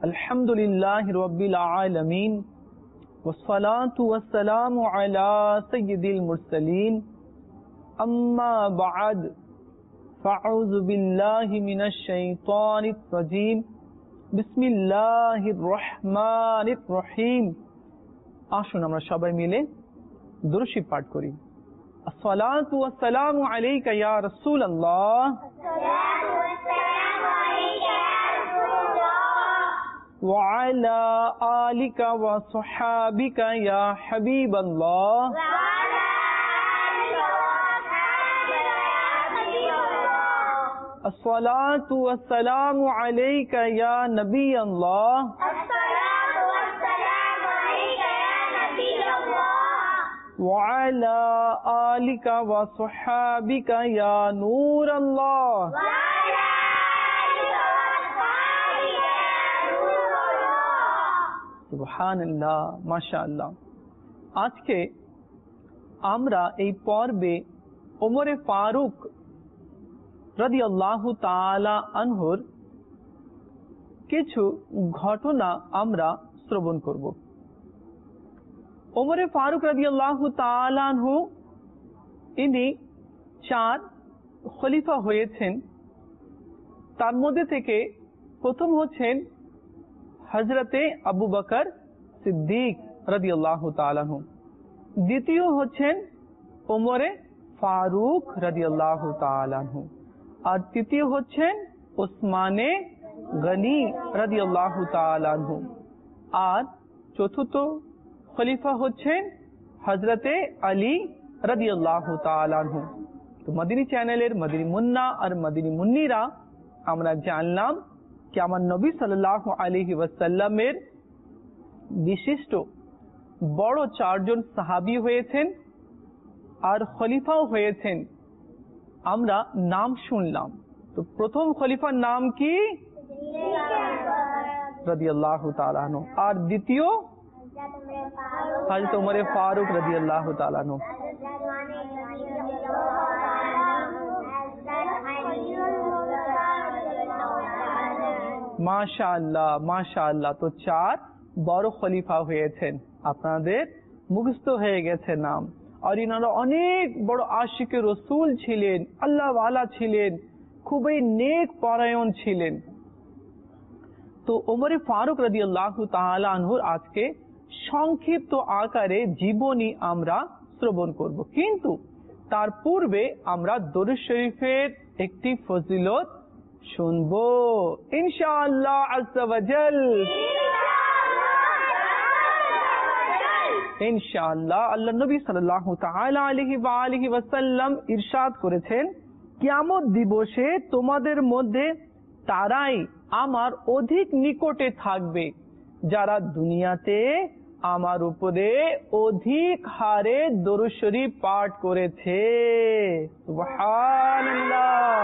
अल्हम्दुलिल्लाहि रब्बिल आलमीन वस्सलातु वस्सलामु अला सय्यिदिल मुरसलीन अम्मा बअद फ़अऊज़ु बिल्लाहि मिनश शैतानिर रजीम बिस्मिल्लाहिर रहमानिर रहीम। আসুন আমরা সবাই মিলে দুরূদ শরীফ পাঠ করি। अस्सलातु वस्सलामु अलैका या रसूलल्लाह, व अला आलिका व सहाबिका या हबीबल्लाह, अस्सलातु वस्सलामु अलैका या नबी अल्लाह, व अला आलिका व सहाबिका या नूर अल्लाह। सुबहानाल्लाह, माशाअल्लाह। आज के आमरा এই পর্বে ওমরে ফারুক রাদিয়াল্লাহু তাআলা আনহুর কিছু ঘটনা আমরা শ্রবণ করব। ওমরে ফারুক রাদিয়াল্লাহু তাআলা আনহু ইনি 4 খলিফা হয়েছেন। তার মধ্যে থেকে প্রথম হচ্ছেন হযরতে আবু বকর সিদ্দিক রাদিয়াল্লাহু তাআলা আনহু, দ্বিতীয় হচ্ছেন ওমরে ফারুক রাদিয়াল্লাহু তাআলা আনহু, আর তৃতীয় হচ্ছেন ওসমানে গনি রাদিয়াল্লাহু তাআলা আনহু, আর চতুর্থ খলিফা হচ্ছেন হযরতে আলী রাদিয়াল্লাহু তাআলা আনহু। তো মদিনী চ্যানেলের মদিনী মুন্না আর মদিনী মুন্নিরা আমরা জানলাম कि আমার নবী সাল্লাল্লাহু আলাইহি ওয়াসাল্লামের বিশিষ্ট বড় 4 জন সাহাবী হয়েছেন আর খলিফাও হয়েছেন। আমরা নাম শুনলাম। তো প্রথম খলিফার নাম কি? রাদিয়াল্লাহু তাআলা আনহু, আর দ্বিতীয় হযরত ওমর ফারুক রাদিয়াল্লাহু তাআলা আনহু। মাশাআল্লাহ মাশাআল্লাহ। তো 4 বড় খলিফা হয়েছেন, আপনাদের মুখস্থ হয়ে গেছে নাম। আর ইনারা অনেক বড় আশিকে রসুল ছিলেন, আল্লাহ ওয়ালা ছিলেন, খুবই নেক পরায়ণ ছিলেন। তো ওমর ফারুক রাদিয়াল্লাহু তাআলা আনহুর আজকে সংক্ষিপ্ত আকারে জীবনী আমরা শ্রবণ করব, কিন্তু তার পূর্বে আমরা দরুদ শরীফের একটি ফজিলত শুনবো ইনশাআল্লাহ আজ্জা ওয়া জাল। ইনশাআল্লাহ আল্লাহ নবী সাল্লাল্লাহু তাআলা আলাইহি ওয়া আলিহি ওয়াসাল্লাম ইরশাদ করেছেন, কিয়ামত দিবসে তোমাদের মধ্যে তারাই আমার অধিক নিকটে থাকবে যারা দুনিয়াতে আমার উপরে অধিক হারে দরুদ শরীফ পাঠ করেছে। সুবহানাল্লাহ।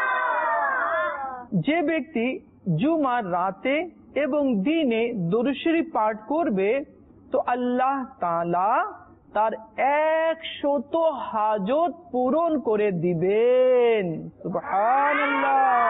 যে ব্যক্তি জুমার রাতে এবং দিনে দরুদ শরীফ পাঠ করবে তো আল্লাহ তাআলা তার 100 হাজত পূরণ করে দিবেন। সুবহানাল্লাহ।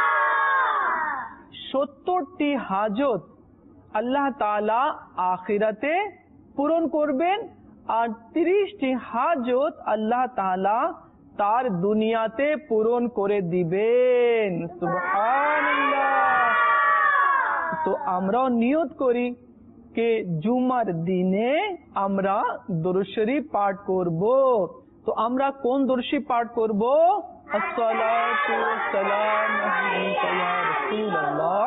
70টি হাজত আল্লাহ তাআলা আখিরাতে পূরণ করবেন, আর 30টি হাজত আল্লাহ তাআলা তার দুনিয়াতে পূরণ করে দিবেন। সুবহানাল্লাহ। তো আমরাও নিয়ত করি যে জুমার দিনে আমরা দরুদ শরীফ পাঠ করব। তো আমরা কোন দরুদ শরীফ পাঠ করব? আসসালাতু ওয়াসসালামু আলাইকা ইয়া রাসূলুল্লাহ,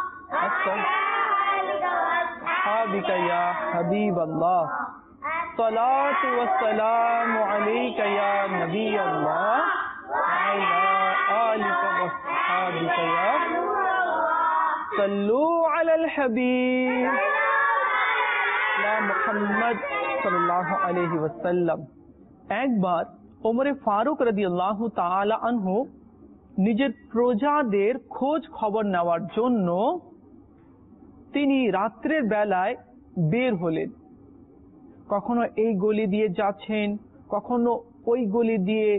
আসসালাবিকা ইয়া হাবিবাল্লাহ, সালাতু ওয়াসসালামু আলাইকা ইয়া নবী আল্লাহ, আলা আলিকা ওয়া সাহাবিকা ইয়া সাল্লু আলাল হাবিব ইয়া মুহাম্মদ সাল্লাল্লাহু আলাইহি ওয়াসাল্লাম। একবার ওমরে ফারুক রাদিয়াল্লাহু তাআলা আনহু নিজের প্রজাদের খোঁজ খবর নেওয়ার জন্য তিনি রাত্রের বেলায় বের হলেন। কখনো এই গলি দিয়ে যাচ্ছেন, কখনো ওই গলি দিয়ে,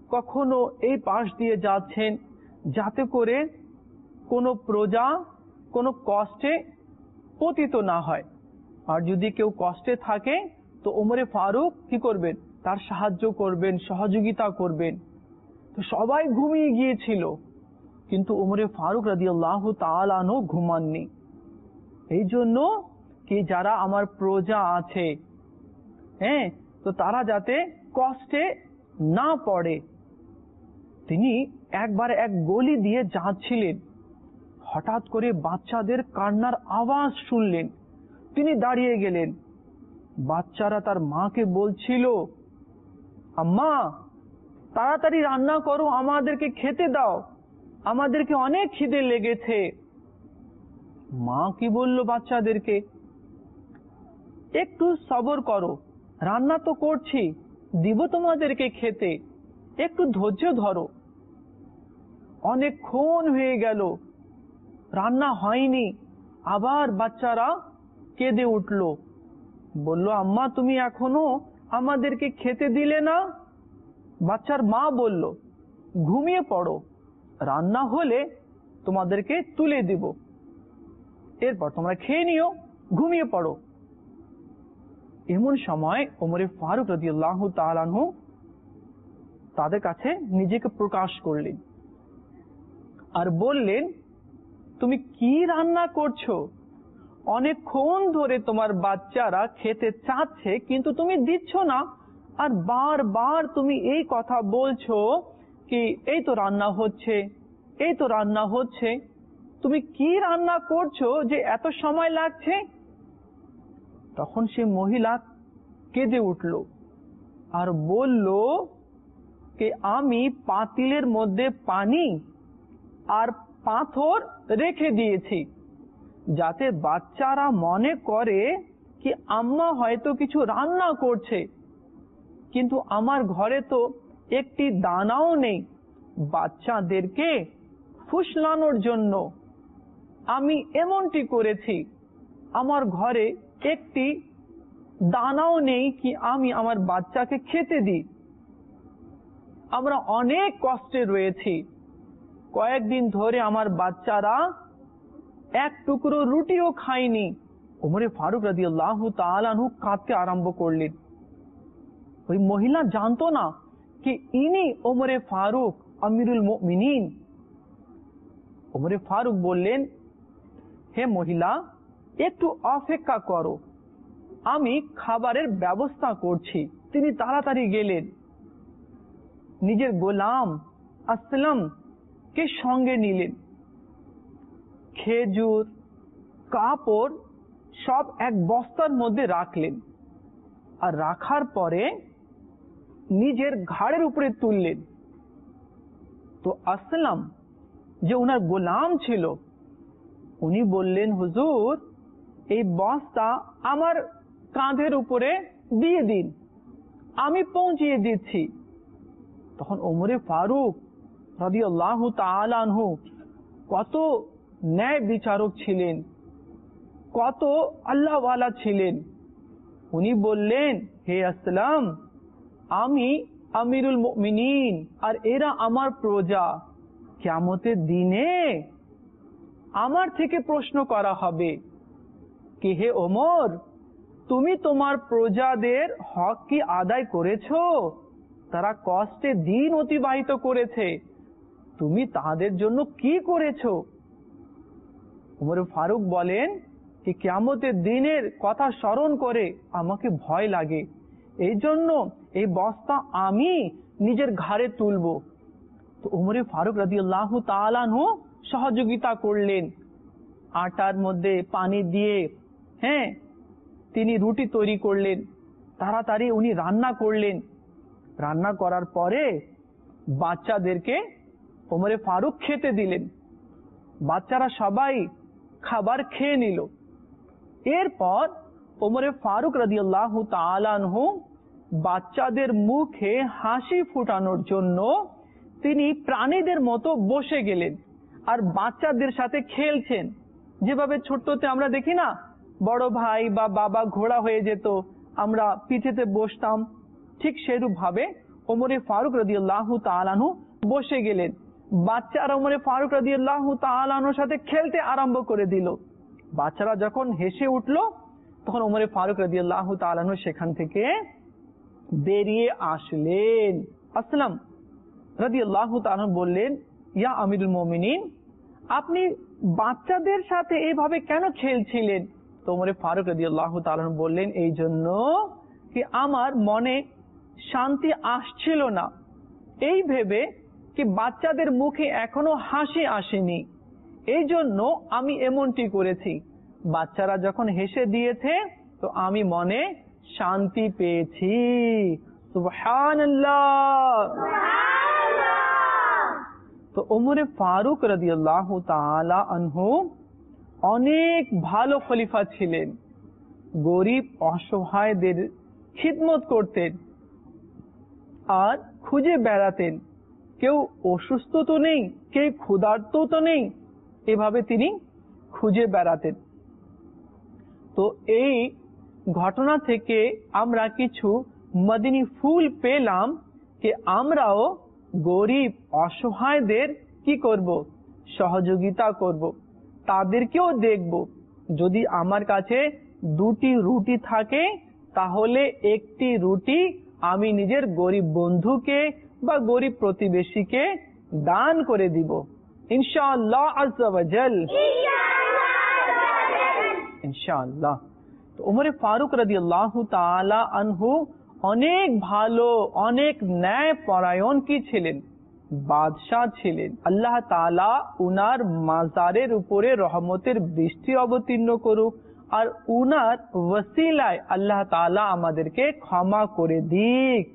কখনো এই পাশ দিয়ে যাচ্ছেন, যাতে করে কোনো প্রজা কোনো কষ্টে পতিত না হয়। আর যদি কেউ কষ্টে থাকে তো ওমরে ফারুক কি করবেন, তার সাহায্য করবেন, সহযোগিতা করবেন। তো সবাই ঘুমিয়ে গিয়েছিল, কিন্তু ওমরে ফারুক রাদিয়াল্লাহু তাআলা আনহু ঘুমাননি। এই জন্য কি যারা আমার প্রজা আছে, হ্যাঁ, তো তারা যাতে কষ্টে না পড়ে, তিনি একবার এক গলি দিয়ে যাচ্ছিলেন, হঠাৎ করে বাচ্চাদের কান্নার আওয়াজ শুনলেন। তিনি দাঁড়িয়ে গেলেন। বাচ্চারা তার মাকে বলছিল, আম্মা তাড়াতাড়ি রান্না করো, আমাদেরকে খেতে দাও, আমাদেরকে অনেক খিদে লেগেছে। মা কি বলল বাচ্চাদেরকে, একটু সবর করো, রান্না তো করছি, দিব তোমাদেরকে খেতে, একটু ধৈর্য ধরো। অনেকক্ষণ হয়ে গেল, রান্না হয়নি। আবার বাচ্চারা কেঁদে উঠল, বলল, আম্মা তুমি এখনো আমাদেরকে খেতে দিলে না। বাচ্চার মা বলল, ঘুমিয়ে পড়ো, রান্না হলে তোমাদেরকে তুলে দিব, এরপর তোমরা খেয়ে নিও, ঘুমিয়ে পড়ো। এমন সময় ওমরে ফারুক রাদিয়াল্লাহু তাআলা আনহু তাদের কাছে নিজেকে প্রকাশ করলেন আর বললেন, তুমি কি রান্না করছো? অনেকক্ষণ ধরে তোমার বাচ্চারা খেতে চাচ্ছে, কিন্তু তুমি দিচ্ছ না, আর বারবার তুমি এই কথা বলছো কি এই তো রান্না হচ্ছে, এই তো রান্না হচ্ছে। তুমি কি রান্না করছো যে এত সময় লাগছে? তখন সে মহিলা কেঁদে উঠল আর বলল যে আমি পাতিলের মধ্যে পানি আর পাথর রেখে দিয়েছি, যাতে বাচ্চারা মনে করে কি আম্মা হয়তো কিছু রান্না করছে, কিন্তু আমার ঘরে তো একটি দানাও নেই। বাচ্চাদেরকে ফুসলানোর জন্য আমি এমনটি করেছি, আমার ঘরে একটি দানাও নেই কি আমি আমার বাচ্চাকে খেতে দিই। আমরা অনেক কষ্টে রয়েছি, কয়েকদিন ধরে আমার বাচ্চারা এক টুকরো রুটিও খায়নি। ওমরে ফারুক রাদিয়াল্লাহু তাআলা আনহু কাঁদতে আরম্ভ করলেন। ওই মহিলা জানতো না কি ইনি ওমরে ফারুক আমিরুল মুমিনিন। ওমরে ফারুক বললেন, হে মহিলা, একটু অপেক্ষা করো, আমি খাবারের ব্যবস্থা করছি। তিনি তাড়াতাড়ি গেলেন, নিজের গোলাম আসলাম কে সঙ্গে নিলেন। খেজুর, কাপড় সব এক বস্তার মধ্যে রাখলেন, আর রাখার পরে নিজের ঘাড়ের উপরে তুললেন। তো আসলাম যে উনার গোলাম ছিল, উনি বললেন, হুজুর এই বস্তা আমার কাঁধের উপরে দিয়ে দিন, আমি পৌঁছিয়ে দিচ্ছি। তখন ওমরে ফারুক রাদিয়াল্লাহু তাআলা আনহু কত ন্যায় বিচারক ছিলেন, কত আল্লাহওয়ালা ছিলেন। উনি বললেন, হে আসলাম, আমি আমিরুল মুমিনিন আর এরা আমার প্রজা, কিয়ামতের দিনে আমার থেকে প্রশ্ন করা হবে কি হে ওমর, তুমি তোমার প্রজাদের হক কি আদায় করেছো? তারা কষ্টে দিন অতিবাহিত করেছে, তুমি তাদের জন্য কি করেছো? ওমর ফারুক বলেন যে কিয়ামতের দিনের কথা স্মরণ করে আমাকে ভয় লাগে, এই জন্য এই বস্তা আমি নিজের ঘাড়ে তুলব। তো ওমর ফারুক রাদিয়াল্লাহু তাআলা আনহু সহযোগিতা করলেন, আটার মধ্যে পানি দিয়ে, হ্যাঁ, তিনি রুটি তৈরি করলেন। তাড়াতাড়ি উনি রান্না করলেন। রান্না করার পরে বাচ্চাদেরকে ওমর ফারুক খেতে দিলেন। বাচ্চারা সবাই খাবার খেয়ে নিল। এরপর ওমর ফারুক রাদিয়াল্লাহু তাআলা আনহু বাচ্চাদের মুখে হাসি ফোটানোর জন্য তিনি প্রাণীদের মতো বসে গেলেন আর বাচ্চাদের সাথে খেলছেন। যেভাবে ছোট্টতে আমরা দেখি না, বড় ভাই বা বাবা ঘোড়া হয়ে যেত, আমরা পিঠেতে বসতাম, ঠিক সেরূপ ভাবে ওমর ফারুক রাদিয়াল্লাহু তাআলা আনহু বসে গেলেন। বাচ্চারা ওমরে ফারুক রাদিয়াল্লাহু তাআলা আনহুর সাথে খেলতে আরম্ভ করে দিল। বাচ্চারা যখন হেসে উঠলো তখন ওমরে ফারুক রাদিয়াল্লাহু তাআলা আনহু সেখান থেকে বেরিয়ে আসলেন। আসলাম রাদিয়াল্লাহু তাআলা বললেন, ইয়া আমিরুল মুমিনিন, আপনি বাচ্চাদের সাথে এইভাবে কেন খেলছিলেন? তো ওমরে ফারুক রাদিয়াল্লাহু তাআলা বললেন, এই জন্য কি আমার মনে শান্তি আসছিল না, এই ভেবে কি বাচ্চাদের মুখে এখনো হাসি আসেনি, এই জন্য আমি এমনটি করেছি। বাচ্চারা যখন হেসে দিয়েছে তো আমি মনে শান্তি পেয়েছি। সুবহানাল্লাহ। তো ওমরে ফারুক রাদিয়াল্লাহু তাআলা আনহু অনেক ভালো খলিফা ছিলেন। গরিব অসহায়দের খিদমত করতেন আর খুঁজে বেড়াতেন, কেউ অসুস্থ তো নেই, কেউ ক্ষুধার্ত তো নেই, এভাবে তিনি খুঁজে বেড়াতেন। তো এই ঘটনা থেকে আমরা কিছু মদিনী ফুল পেলাম যে আমরাও গরিব অসহায়দের কি করব, সহযোগিতা করব, তাদেরকেও দেখব। যদি আমার কাছে 2টি রুটি থাকে তাহলে 1টি রুটি আমি নিজের গরিব বন্ধুকে বা গরিব প্রতিবেশীকে দান করে দিব ইনশাআল্লাহ আযজা ওয়া জাল, ইনশাআল্লাহ। তো ওমরে ফারুক রাদিয়াল্লাহু তাআলা আনহু অনেক ভালো, অনেক ন্যায় পরায়ণ কি ছিলেন, বাদশাহ ছিলেন। আল্লাহ তাআলা উনার মাজারের উপরে রহমতের বৃষ্টি অবতীর্ণ করুক আর উনার ওসিলায় আল্লাহ তাআলা আমাদেরকে ক্ষমা করে দিক।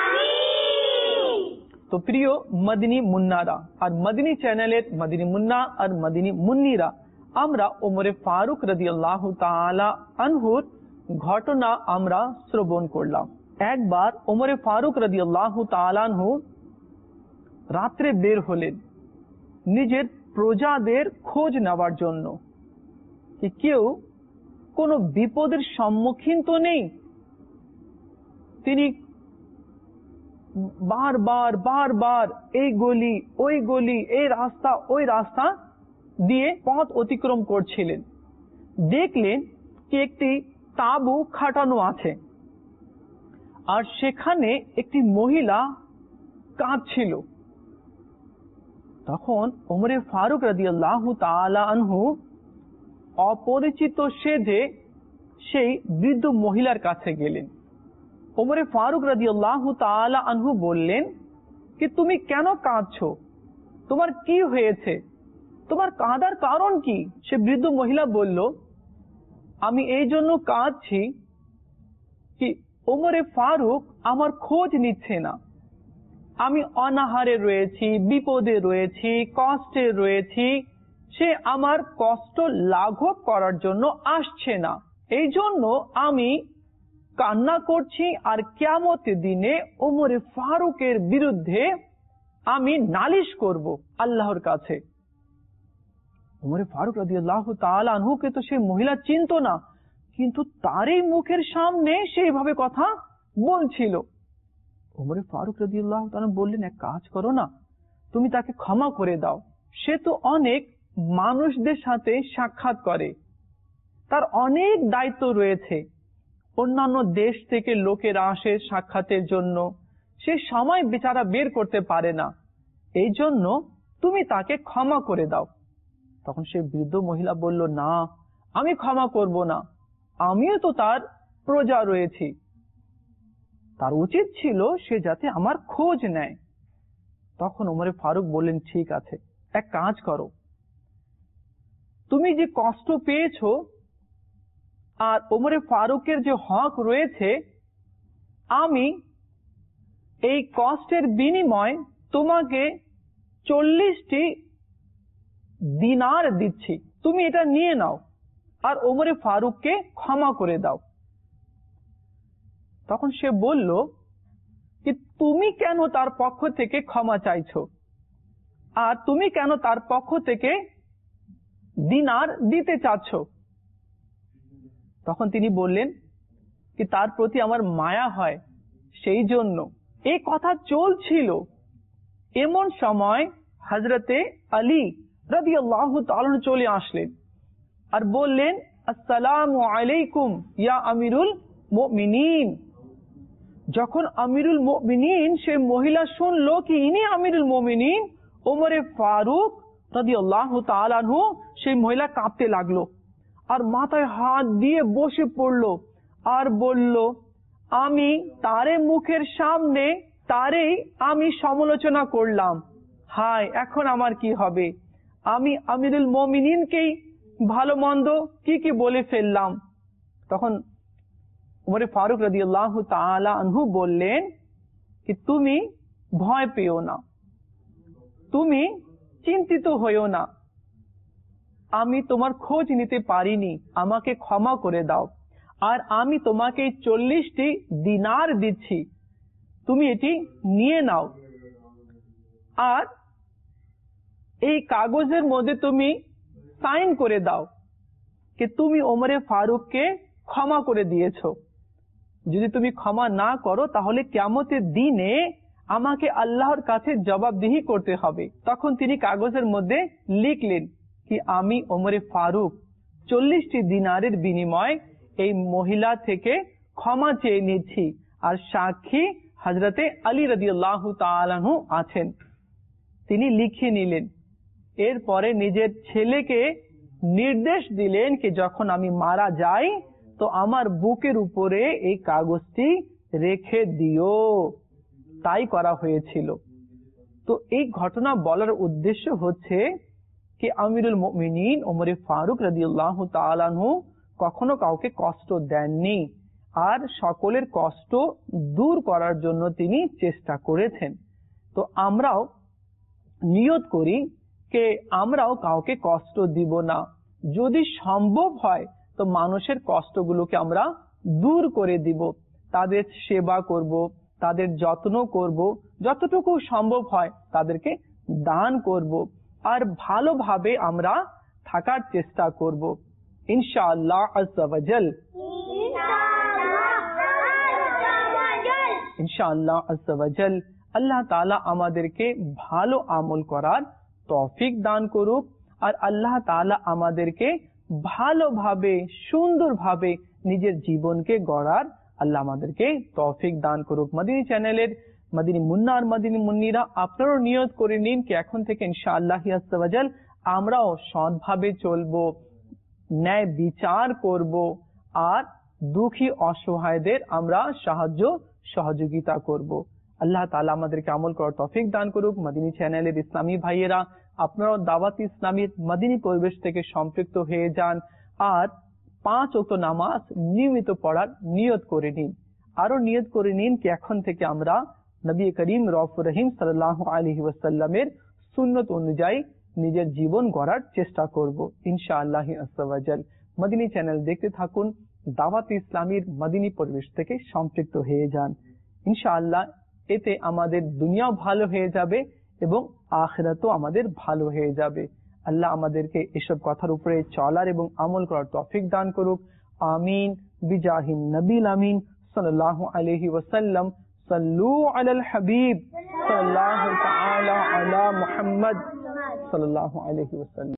তো প্রিয় মদিনী মুন্নারা আর মদিনী চ্যানেলের মদিনী মুন্না আর মদিনী মুন্নিরা, আমরা ওমরে ফারুক রাদিয়াল্লাহু তাআলা আনহুর ঘটনা আমরা শ্রবণ করলাম। একবার ওমরে ফারুক রাদিয়াল্লাহু তাআলা আনহু রাত্রে বের হলেন নিজের প্রজাদের খোঁজ নেওয়ার জন্য, কি কেউ কোনো বিপদের সম্মুখীন তো নেই। তিনি বারবার বারবার এই গলি ওই গলি, এই রাস্তা ওই রাস্তা দিয়ে পথ অতিক্রম করছিলেন। দেখলেন কি একটি তাঁবু খাটানো আছে আর সেখানে একটি মহিলা কাঁদছিল। তখন ওমরে ফারুক রাদিয়াল্লাহু তাআলা আনহু অপরিচিত সেজে সেই বৃদ্ধ মহিলার কাছে গেলেন। ওমরে ফারুক রাদিয়াল্লাহু তাআলা আনহু বললেন কি তুমি কেন কাঁদছো, তোমার কি হয়েছে, তোমার কাঁদার কারণ কি? সে বৃদ্ধ মহিলা বলল, আমি এই জন্য কাঁদছি কি ওমরে ফারুক আমার খোঁজ নিচ্ছে না, আমি অনাহারে রয়েছি, বিপদে রয়েছি, কষ্টে রয়েছি, সে আমার কষ্ট লাঘব করার জন্য আসছে না, এই জন্য আমি কান্না করছি আর কিয়ামতের দিনে ওমরে ফারুকের বিরুদ্ধে আমি নালিশ করব আল্লাহর কাছে। ওমরে ফারুক রাদিয়াল্লাহু তাআলা আনহুকে তো সেই মহিলা চিনতো না, কিন্তু তারই মুখের সামনে সেইভাবে কথা বলছিল। ওমরে ফারুক রাদিয়াল্লাহু তাআলা বললেন, এক কাজ করো না, তুমি তাকে ক্ষমা করে দাও, সে তো অনেক মানুষদের সাথে সাক্ষাৎ করে, তার অনেক দায়িত্ব রয়েছে, অন্যান্য দেশ থেকে লোকেরা আসে সাক্ষাতের জন্য, সে সময় বেচারা বের করতে পারে না, এই জন্য তুমি তাকে ক্ষমা করে দাও। তখন সে বৃদ্ধ মহিলা বলল, না আমি ক্ষমা করব না, আমিও তো তার প্রজা রয়েছি, তার উচিত ছিল সে যাতে আমার খোঁজ নেয়। তখন ওমরে ফারুক বললেন, ঠিক আছে, এক কাজ করো, তুমি যে কষ্ট পেয়েছো আর ওমরে ফারুকের যে হক রয়েছে, আমি এই কষ্টের বিনিময় তোমাকে 40টি দিনার দিচ্ছি, তুমি এটা নিয়ে নাও আর ওমরে ফারুককে ক্ষমা করে দাও। তখন সে বলল যে তুমি কেন তার পক্ষ থেকে ক্ষমা চাইছো আর তুমি কেন তার পক্ষ থেকে দিনার দিতে চাচ্ছ? তখন তিনি বললেন কি তার প্রতি আমার মায়া হয়, সেই জন্য। এই কথা চলছিল, এমন সময় হযরতে আলী রাদিয়াল্লাহু তাআলা চলে আসলেন আর বললেন, আসসালামু আলাইকুম ইয়া আমিরুল মুমিনিন। যখন আমিরুল মুমিনিন সে মহিলা শুনলো কি ইনি আমিরুল মুমিনিন ওমরে ফারুক রাদিয়াল্লাহু তাআলা আনহু, সেই মহিলা কাঁপতে লাগলো আর মাথায় হাত দিয়ে বসে পড়লো আর বলল, আমি তারে মুখের সামনে তারেই আমি সমালোচনা করলাম, হায় এখন আমার কি হবে, আমি আমিরুল মুমিনিনকেই ভালো মন্দ কি কি বলে ফেললাম। তখন উমরে ফারুক রাদিয়াল্লাহু তাআলা আনহু বললেন কি তুমি ভয় পেও না, তুমি চিন্তিত হইও না, আমি তোমার খোঁজ নিতে পারিনি, আমাকে ক্ষমা করে দাও, আর আমি তোমাকে 40টি দিনার দিচ্ছি, তুমি এটি নিয়ে নাও, আর এই কাগজের মধ্যে তুমি সাইন করে দাও कि তুমি ওমরে ফারুককে ক্ষমা করে দিয়েছো। যদি তুমি ক্ষমা না করো তাহলে কিয়ামতের দিনে আমাকে আল্লাহর কাছে জবাবদিহি করতে হবে। তখন তিনি কাগজের মধ্যে লিখলেন কি আমি ওমরে ফারুক 40টি দিনারের বিনিময়ে এই মহিলা থেকে ক্ষমা চেয়ে নিচ্ছি, আর সাক্ষী হযরতে আলী রাদিয়াল্লাহু তাআলা আনহু আছেন। তিনি লিখে নিলেন। এরপরে নিজের ছেলেকে নির্দেশ দিলেন কি যখন আমি মারা যাই তো আমার বুকের উপরে এই কাগজটি রেখে দিও। তাই করা হয়েছিল। তো এই ঘটনা বলার উদ্দেশ্য হচ্ছে কি আমিরুল মুমিনিন ওমরে ফারুক রাদিয়াল্লাহু তাআলা আনহু কখনো কাউকে কষ্ট দেননি, আর সকলের কষ্ট দূর করার জন্য তিনি চেষ্টা করেছেন। তো আমরাও নিয়ত করি যে আমরাও কাউকে কষ্ট দিব না, যদি সম্ভব হয় তো মানুষের কষ্টগুলোকে আমরা দূর করে দিব, তাদের সেবা করব, তাদের যত্ন করব, যতটুকু সম্ভব হয় তাদেরকে দান করব, আর ভালোভাবে আমরা থাকার চেষ্টা করব ইনশাআল্লাহ আজ্জা ওয়া জাল। ইনশাআল্লাহ আজ্জা ওয়া জাল আল্লাহ তাআলা আমাদেরকে ভালো আমল করার তৌফিক দান করুক, আর আল্লাহ তাআলা আমাদেরকে ভালোভাবে সুন্দরভাবে নিজের জীবনকে গড়ার আল্লাহ আমাদেরকে তৌফিক দান করুক। মদিনী চ্যানেলের মদিনী মুন্না আর মদিনী মুন্নিরা আপনারাও নিয়ত করে নিন কি এখন থেকে ইনশাআল্লাহ আজ্জা ওয়া জাল আমরাও সৎভাবে চলবো, ন্যায় বিচার করব, আর দুঃখী অসহায়দের আমরা সাহায্য সহযোগিতা করব। আল্লাহ তাআলা আমাদেরকে আমল করার তৌফিক দান করুক। মদিনী চ্যানেলের ইসলামী ভাইয়েরা আপনারা দাওয়াত ইসলামীর মদিনী পরিবেশ থেকে সম্পৃক্ত হয়ে যান, আর 5 ওয়াক্ত নামাজ নিয়মিত পড়ার নিয়ত করে নিন। আরো নিয়ত করে নিন কি এখন থেকে আমরা নবী করিম রউফুর রহিম সাল্লাল্লাহু আলাইহি ওয়াসাল্লামের সুন্নত অনুযায়ী নিজের জীবন গড়ার চেষ্টা করব ইনশাআল্লাহ আজ্জা ওয়া জাল। মদিনী চ্যানেল দেখতে থাকুন, দাওয়াত ইসলামীর মদিনী পরিবেশ থেকে সম্পৃক্ত হয়ে যান। ইনশাআল্লাহ এতে আমাদের দুনিয়াও ভালো হয়ে যাবে এবং আখিরাতও আমাদের ভালো হয়ে যাবে। আল্লাহ আমাদেরকে এসব কথার উপরে চলার এবং আমল করার তৌফিক দান করুক। আমিন বিজাহিন নবীল আমিন সাল্লাল্লাহু আলাইহি ওয়াসাল্লাম। সাল্লু আলাল হাবিব সাল্লাল্লাহু তাআলা আলা মুহাম্মদ সাল্লাল্লাহু আলাইহি ওয়াসাল্লাম।